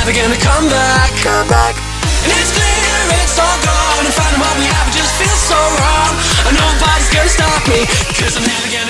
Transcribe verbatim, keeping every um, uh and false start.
never gonna come back, come back. And it's clear it's all gone, and finding what we have just feels so wrong. And nobody's gonna stop me, cause I'm never gonna